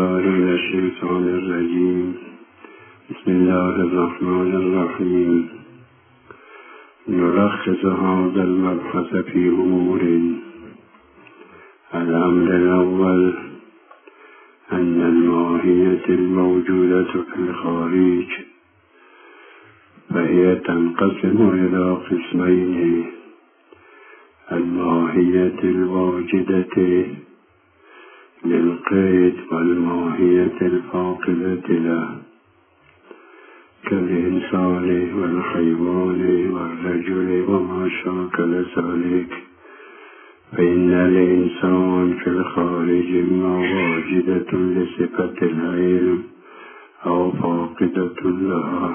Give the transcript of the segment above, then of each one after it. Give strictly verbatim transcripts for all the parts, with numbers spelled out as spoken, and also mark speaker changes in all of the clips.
Speaker 1: بالله من الشیطان الرجیم. بسم الله الرحمن الرحیم. نلخص هذا المبحث في أمور. الأمر الأول أن الماهية الموجودة في الخارج فهي تنقسم إلى قسمين: الماهية الواجدة للقيد والماهية الفاقدة له، كالإنسان والحيوان والرجل وما شاكل ذلك. فإن الإنسان في الخارج إما واجدة لصفة العلم أو فاقدة لها،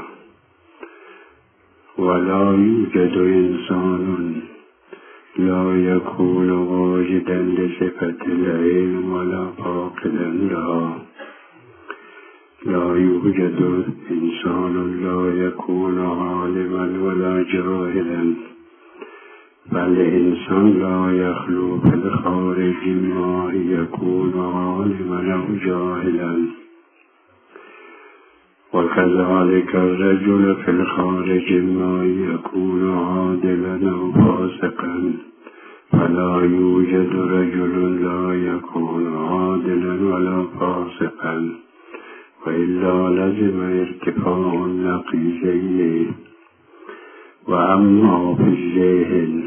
Speaker 1: ولا يوجد إنسان لا يكون واجدا لصفة العلم ولا فاقدا لها. لا يوجد إنسان لا يكون عالما ولا جاهلا، بل الإنسان لا يخلو في الخارج ما يكون عالما أو جاهلا. وكذلك الرجل في الخارج ما يكون عادلا أو فاسقا، فلا يوجد رجل لا يكون عادلا ولا فاسقا، وإلا لزم ارتفاع النقيضين. وأما في الذهن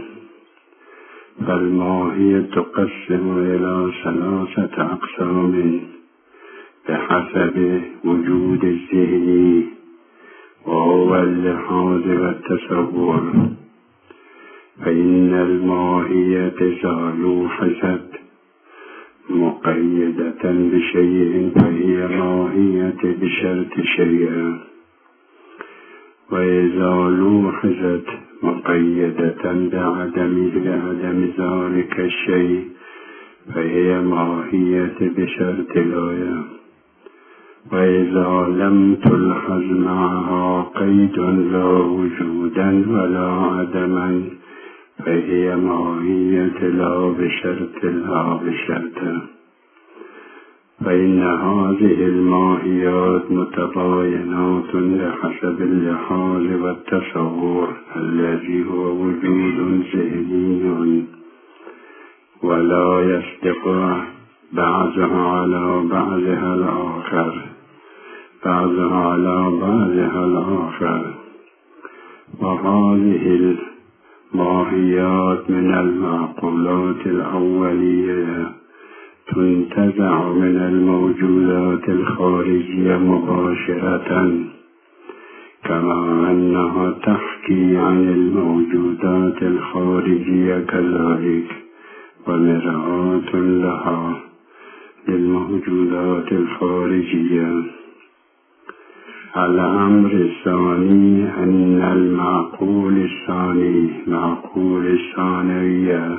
Speaker 1: فالماهية تقسم إلى ثلاثة أقسام بحسب وجود الذهن، وهو اللحاظ والتصور. فإن الماهية إذا لوحظت مقيدة بشيء فهي ماهية بشرط شيء، وإذا لوحظت مقيدة بعدم بعدم ذلك الشيء فهي ماهية بشرط الغاية. وإذا لم تلحظ معها قيد لا وجودا ولا عدما فهي ماهية لا بشرط لا بشرط. فإن هذه الماهيات متباينات بحسب اللحاظ والتصور الذي هو وجود ذهني، ولا يصدق بعضها على بعضها الآخر بعضها على بعضها الآخر. وهذه الماهيات من المعقولات الأولية تنتزع من الموجودات الخارجية مباشرة، كما أنها تحكي عن الموجودات الخارجية كذلك، ومرآة لها للموجودات الخارجية. الأمر الثاني أن المعقول الثاني معقول الثانوية،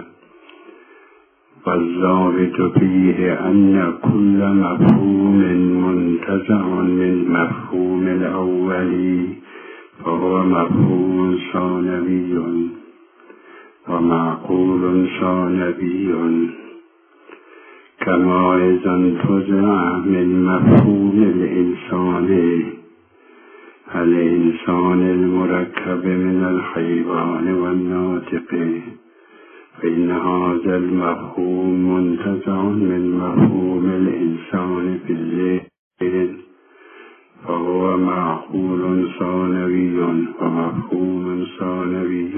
Speaker 1: والضابط فيه أن كل مفهوم منتزع من مفهوم الأول فهو مفهوم ثانوي ومعقول ثانوي، كما إذا انتزع من مفهوم الإنسان الإنسان المركب من الحيوان والناطق، فإن هذا المفهوم منتزع من مفهوم الإنسان في الذهن فهو معقول ثانوي ومفهوم ثانوي.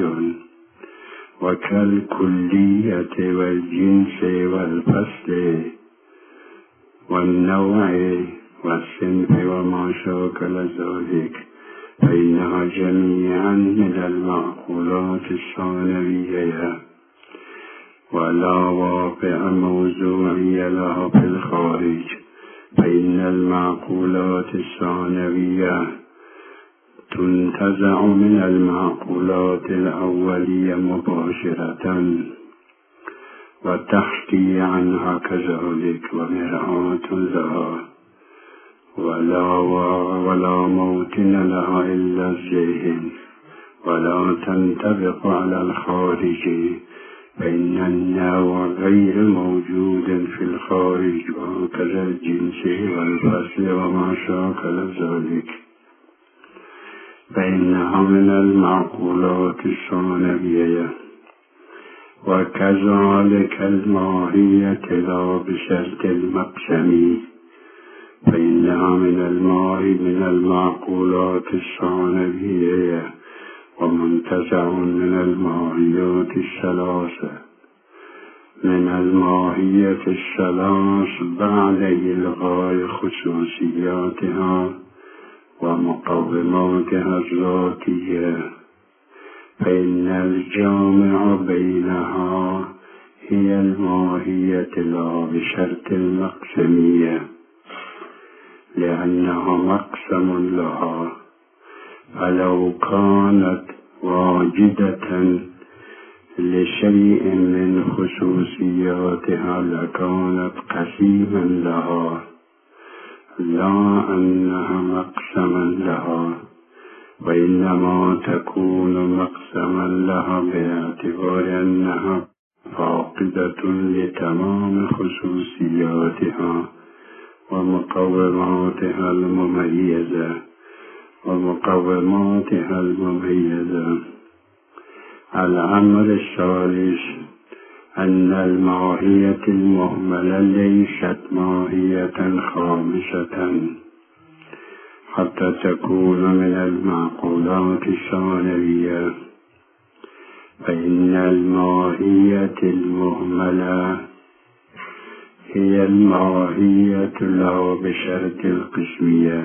Speaker 1: وكالكلية والجنس والفصل والنوع والصنف وما شاكل ذلك، فإنها جميعا من المعقولات الثانوية، ولا واقع موضوعي لها في الخارج. فإن المعقولات الثانوية تنتزع من المعقولات الأولية مباشرة وتحكي عنها كذلك، ومرآة لها، ولا ولا موطن لها إلا الذهن، ولا تنطبق على الخارج فإن النوع غير موجود في الخارج، وهكذا الجنس والفصل وما شاكل ذلك، فإنها من المعقولات الثانوية. وكذلك الماهية لا بشرط المقسم، فإنها من الماء من المعقولات الثانوية، ومنتزع من الماهيات الثلاثة. من الماهية الثلاث بعد إلغاء خصوصياتها ومقوماتها الذاتية، فإن الجامع بينها هي الماهية لا بشرط المقسمية، لأنها مقسم لها. فلو كانت واجدة لشيء من خصوصياتها لكانت قسيما لها، لا أنها مقسما لها، وإنما تكون مقسما لها باعتبار أنها فاقدة لتمام خصوصياتها ومقوماتها المميزة ومقوماتها المميزة. الأمر الثالث أن الماهية المهملة ليست ماهية خامسة حتى تكون من المعقولات الثانوية، فإن الماهية المهملة هي الماهية لا بشرط القسمية،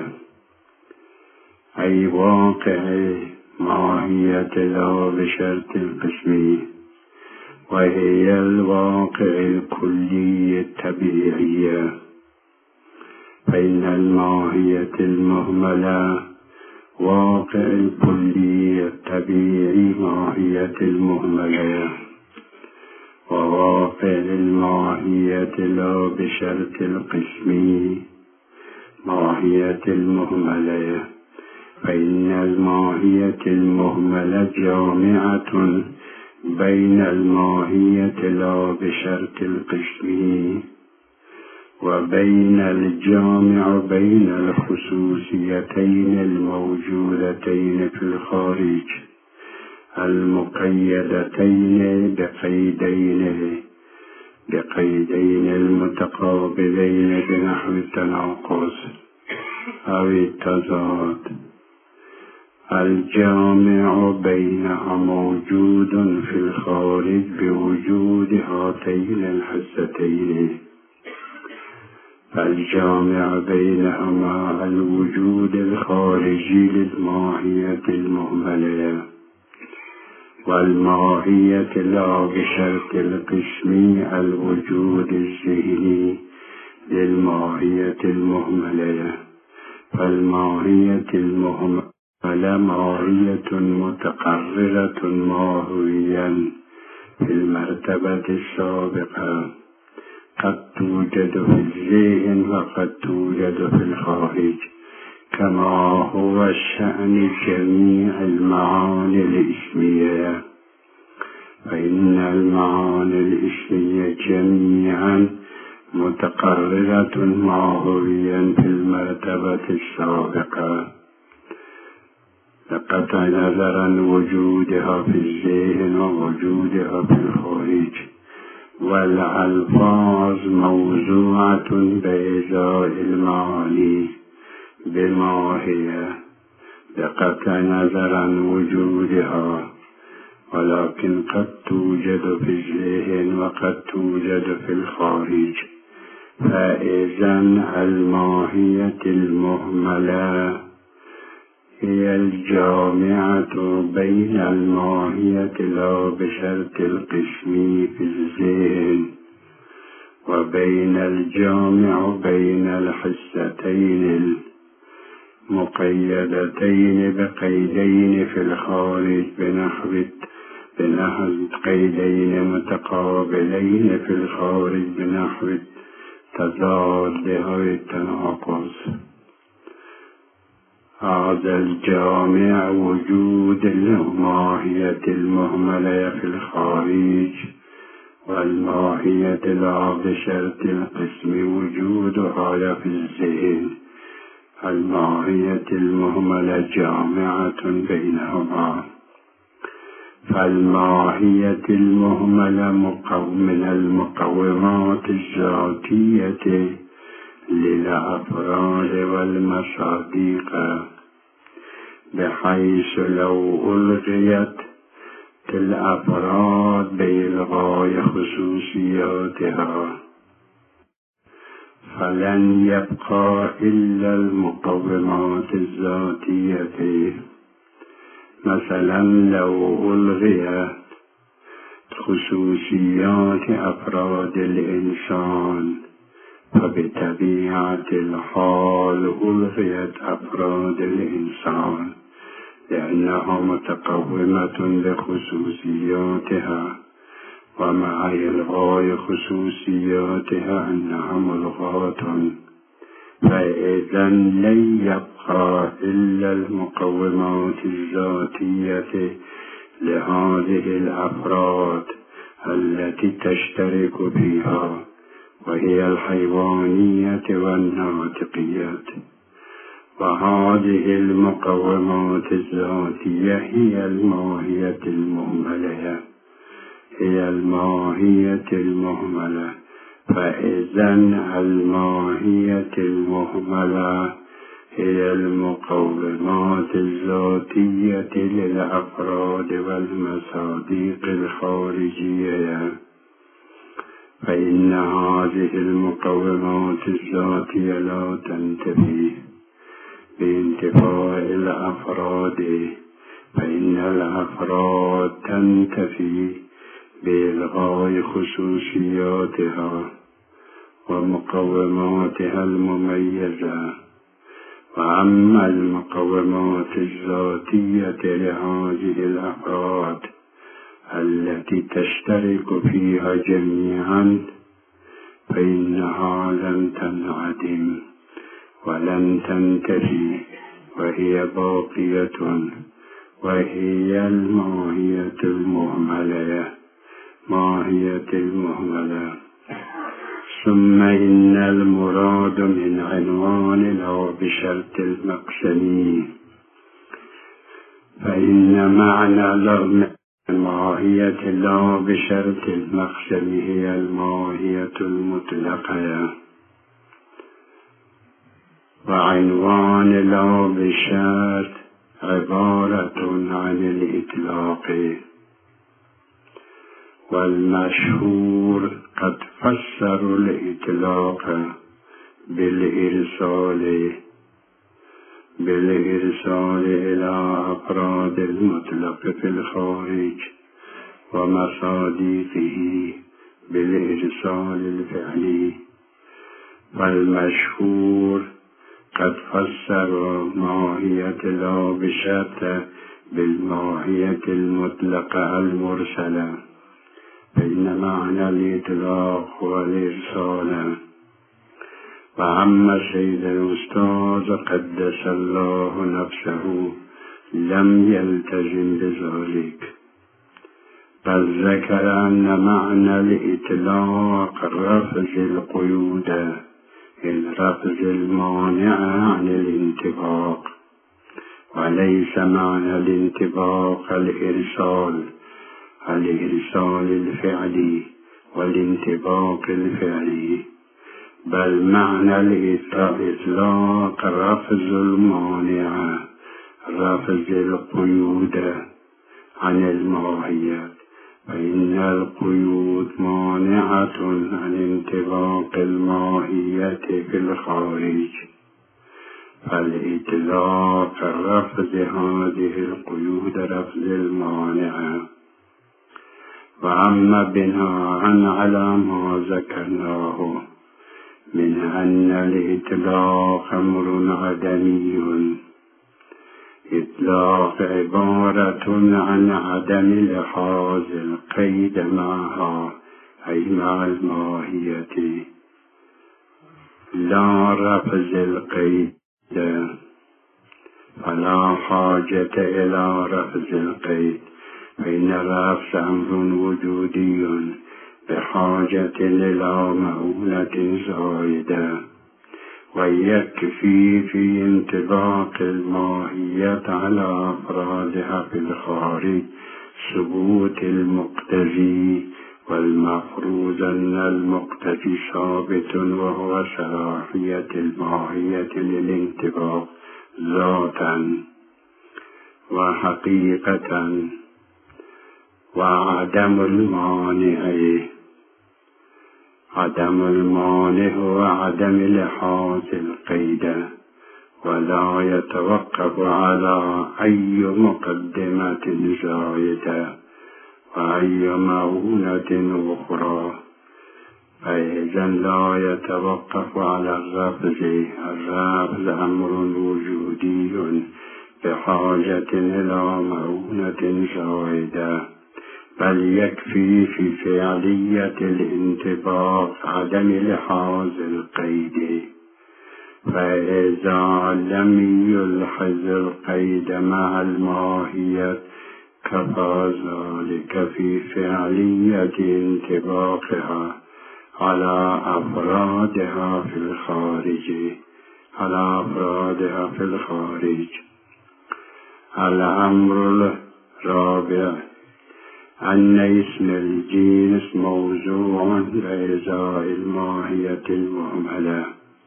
Speaker 1: أي واقع ماهية لا بشرط القسمية، وهي الواقع الكلي الطبيعي. فإن الماهية المهملة واقع الكلي الطبيعي ماهية المهملة، وواقع الماهية لا بشرط القسمي ماهية المهملة. فإن الماهية المهملة جامعة بين الماهية لا بشرط القسمي وبين الجامع بين الخصوصيتين الموجودتين في الخارج المقيدتين بقيدين بقيدين المتقابلين بنحو التناقض أو التضاد. الجامع بينها موجود في الخارج بوجود هاتين الحستين، الجامع بينهما الوجود الخارجي للماهية المهملة، والماهية لا بشرط القسم الوجود الذهني للماهية المهملة. فالماهية المهملة ماهية متقررة ماهويا في المرتبة السابقة، قد توجد في الذهن وقد توجد في الخارج، كما هو الشأن جميع المعاني الإسمية. فإن المعاني الإسمية جميعا متقررة ماهويا في المرتبة السابقة، لقطع نظرا وجودها في الذهن ووجودها في الخارج. والألفاظ موضوعة بإزاء المعاني بما هي بقطع نظرا وجودها، ولكن قد توجد في الذهن وقد توجد في الخارج. فإذا الماهية المهملة هي الجامعة بين الماهية لا بشرط القسم في الذهن وبين الجامع بين الحستين المقيدتين بقيدين في الخارج بنحو بنحو قيدين متقابلين في الخارج بنحو تضاد أو التناقض. هذا الجامع وجود الماهية المهملة في الخارج والماهية لا بشرط القسم وجودها في الذهن. الماهية المهملة جامعة بينهما، فالماهية المهملة من المقومات الذاتية للأفراد والمصادق، بحيث لو ألغيت الأفراد بإلغاء خصوصياتها فلن يبقى إلا المقومات الذاتية. مثلا لو ألغيت خصوصيات أفراد الإنسان فبطبيعة الحال ألغيت أفراد الإنسان، لأنها متقومة بخصوصياتها، ومع إلغاء خصوصياتها أنها ملغاة، فإذا لن يبقى إلا المقومات الذاتية لهذه الأفراد التي تشترك فيها، وهي الحيوانية والناطقية. وهذه المقومات الذاتية هي الماهية المهملة هي الماهية المهملة فإذا الماهية المهملة هي المقومات الذاتية للأفراد والمصادق الخارجية، فإن هذه المقومات الذاتية لا تنتفي بانتفاء الأفراد، فإن الأفراد تنتفي بإلغاء خصوصياتها ومقوماتها المميزة. وأما المقومات الذاتية لهذه الأفراد التي تشترك فيها جميعا فإنها لن تنعدم ولن تنتهي، وهي باقية، وهي الماهية المهملة ماهية المهملة. ثم إن المراد من عنوان لا بشرط المقسم، فإن معنى الماهية لا بشرط المقسم هي الماهية المطلقة، وعنوان لا بشرط عبارة عن الإطلاق. والمشهور قد فسر الإطلاق بالإرسال بالإرسال إلى أفراد المطلق في الخارج، ومصادقه بالإرسال الفعلي. والمشهور قد فسر ماهية لا بشرط بالماهية المطلقة المرسلة، فإن معنى الإطلاق هو الإرسال. وأما سيد الأستاذ قدس الله نفسه لم يلتزم بذلك، بل ذكر أن معنى الإطلاق رفض القيود، الرفض المانع عن الانطباق، وليس معنى الانطباق الإرسال الإرسال الفعلي والانطباق الفعلي، بل معنى الإطلاق رفض المانع رفض القيود عن الماهية، فإن القيود مانعة عن انطباق الماهية في الخارج، فالإطلاق رفض هذه القيود رفض المانعة. وأما بناء على ما ذكرناه من أن الإطلاق أمر عدمي، إطلاق عبارة عن عدم لحاظ القيد معها، أي مع الماهية، لا رفض القيد، فلا حاجة إلى رفض القيد، فإن الرفض أمر وجودي بحاجة إلى مؤونة زائدة، ويكفي في انطباق الماهية على أفرادها في الخارج ثبوت المقتضي، والمفروض أن المقتضي ثابت وهو صلاحية الماهية للانطباق ذاتا وحقيقة، وعدم المانع عدم المانع هو عدم لحاظ القيد، ولا يتوقف على أي مقدمة زائدة وأي مؤونة أخرى، فإذا لا يتوقف على اللفظ. اللفظ أمر وجودي بحاجة إلى مؤونة زائدة، بل يكفي في فعلية الانطباق عدم لحاظ القيد، فإذا لم يلحظ القيد مع الماهية كفى ذلك في فعلية انطباقها على أفرادها في الخارج على أفرادها في الخارج. الأمر الرابع أن اسم الجنس موضوع بإزاء الماهية المهملة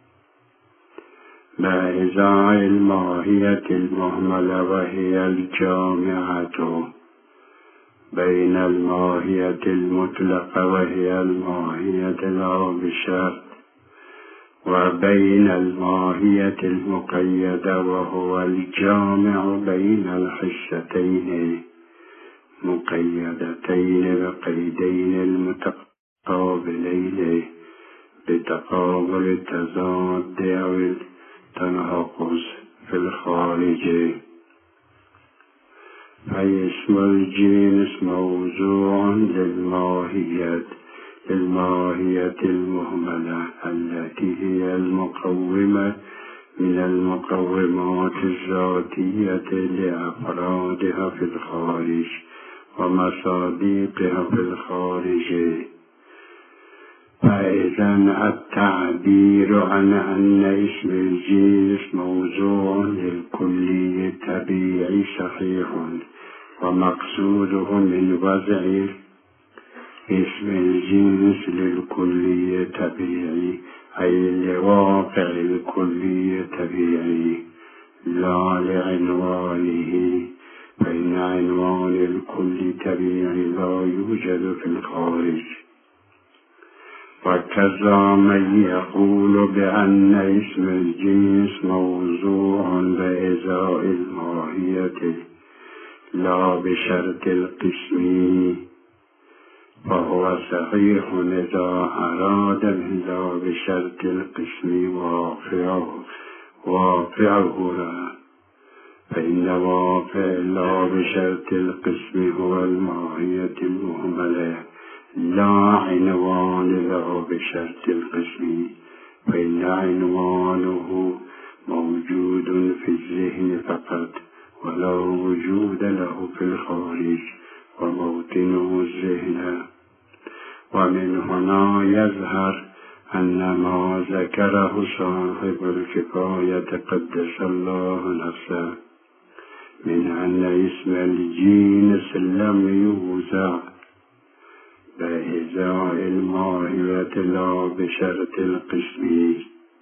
Speaker 1: بإزاء الماهية المهملة وهي الجامعة بين الماهية المطلقة وهي الماهية لا بشرط، وبين الماهية المقيدة وهو الجامع بين الحستين مقيدتين بقيدين المتقابلين بتقابل التضاد أو التناقض في الخارج. فاسم الجنس موضوع للماهية للماهية المهملة التي هي المقومة من المقومات الذاتية لأفرادها في الخارج ومصادقها في الخارج. فإذا التعبير عن أن اسم الجنس موضوع للكلي الطبيعي صحيح، ومقصوده من وضع اسم الجنس للكلي الطبيعي أي لواقع الكلي الطبيعي لا لعنوانه، فإن عنوان الكلي الطبيعي لا يوجد في الخارج. وكذا من يقول بأن اسم الجنس موضوع بإزاء الماهية لا بشرط القسم فهو صحيح إذا أراد لا بشرط القسم واقعه واقعه لا، فإن واقع لا بشرط القسم هو الماهية المهملة لا عنوان له بشرط القسم، فإن عنوانه موجود في الذهن فقط ولا وجود له في الخارج، وموطنه الذهن. ومن هنا يظهر أن ما ذكره صاحب الكفاية قدس الله نفسه من أن اسم الجنس لم يوضع بإزاء الماهية لا بشرط القسم،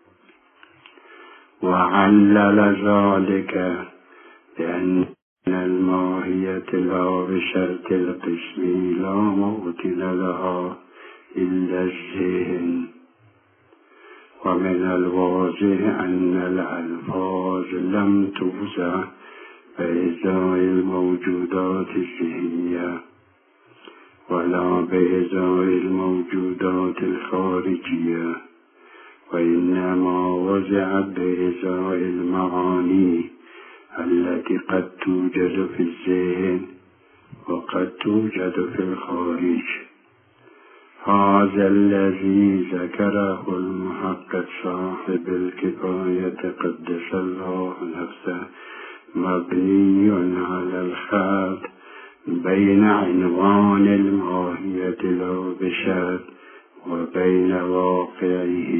Speaker 1: وعلل ذلك بأن الماهية لا بشرط القسم لا موطن لها إلا الذهن. ومن الواضح أن الألفاظ لم توضع بإزاء الموجودات الذهنية ولا بإزاء الموجودات الخارجية، وإنما وضعت بإزاء المعاني التي قد توجد في الذهن وقد توجد في الخارج. هذا الذي ذكره المحقق صاحب الكفاية قدس الله نفسه مبني على الخلط بين عنوان الماهية لا بشرط وبين واقعه،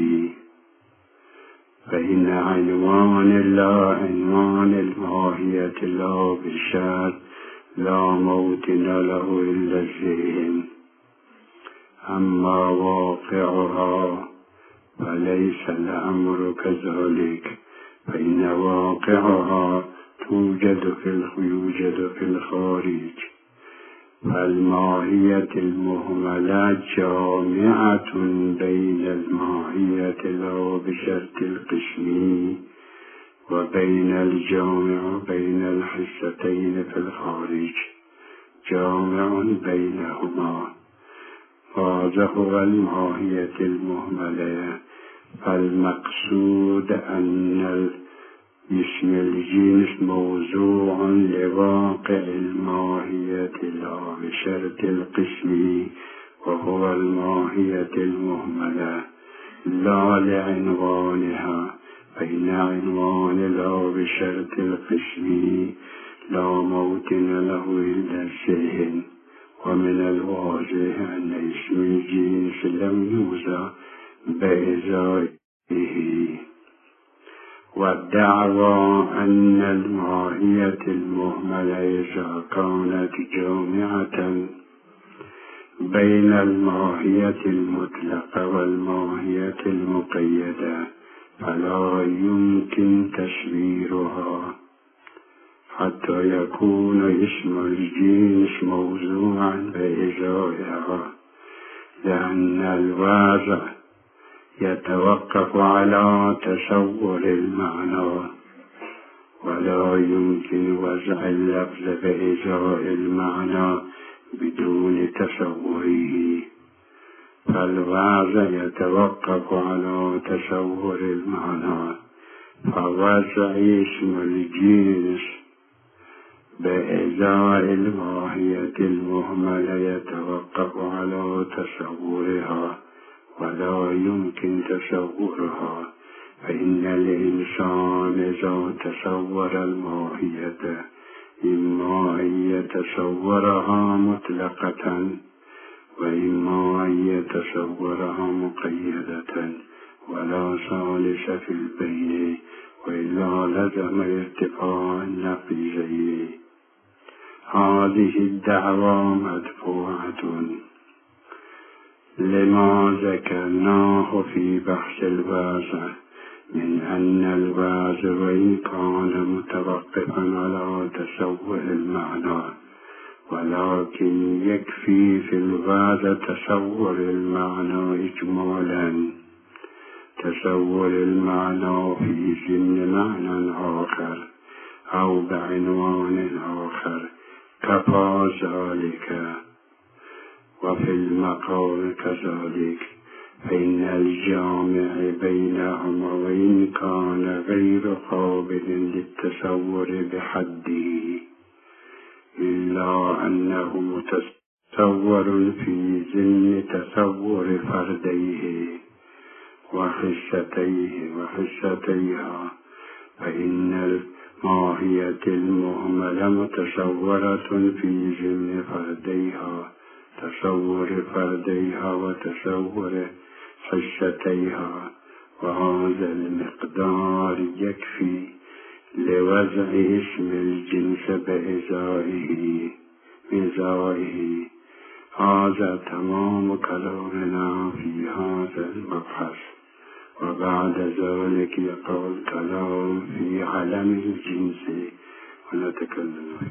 Speaker 1: بين عنوان لا عنوان الماهية لا بشرط لا موطن له إلا الذهن. أما واقعها فليس الأمر كذلك، فإن واقعها توجد في يوجد في الخارج. فالماهية المهملة جامعة بين الماهية لا بشرط القسم وبين الجامع بين الحصتين في الخارج، جامع بينهما. هذا هو الماهية المهملة. فالمقصود أن اسم الجنس موضوع لواقع الماهية لا بشرط القسم، وهو الماهية المهملة، لا لعنوانها. بين عنوان لا بشرط القسم لا موطن له إلا الذهن. ومن الواضح أن اسم الجنس لم يوضع بإزائه. والدعوى أن الماهية المهملة إذا كانت جامعة بين الماهية المطلقة والماهية المقيدة فلا يمكن تشويرها حتى يكون اسم الجنس موضوعا بإزائها، لأن الوضع يتوقف على تصور المعنى، ولا يمكن وضع اللفظ بإزاء المعنى بدون تصوره. فالوضع يتوقف على تصور المعنى، فوضع اسم الجنس بإزاء الماهية المهملة يتوقف على تصورها، ولا يمكن تصورها. فإن الإنسان إذا تصور الماهية إما أن يتصورها مطلقة وإما أن يتصورها مقيدة، ولا ثالث في البين، وإلا لزم ارتفاع النقيضين. هذه الدعوى مدفوعة لما ذكرناه في بحث الوازع من أن الوازع وإن كان متوقفا على تصور المعنى، ولكن يكفي في الوازع تصور المعنى إجمالا، تصور المعنى في ضمن معنى آخر أو بعنوان آخر كفى ذلك. وفي المقام كذلك، فإن الجامع بينهما وإن كان غير قابل للتصور بحده إلا أنه متصور في ضمن تصور فرديه وحصتيه وحصتيها، فإن الماهية المهملة متصورة في ضمن فرديها، تصور فرديها وتصور حصتيها. وهذا المقدار يكفي لوضع اسم الجنس بإزائه بإزائه. هذا تمام كلامنا في هذا المبحث. وبعد ذلك يقع الكلام في علم الجنس ونتكلم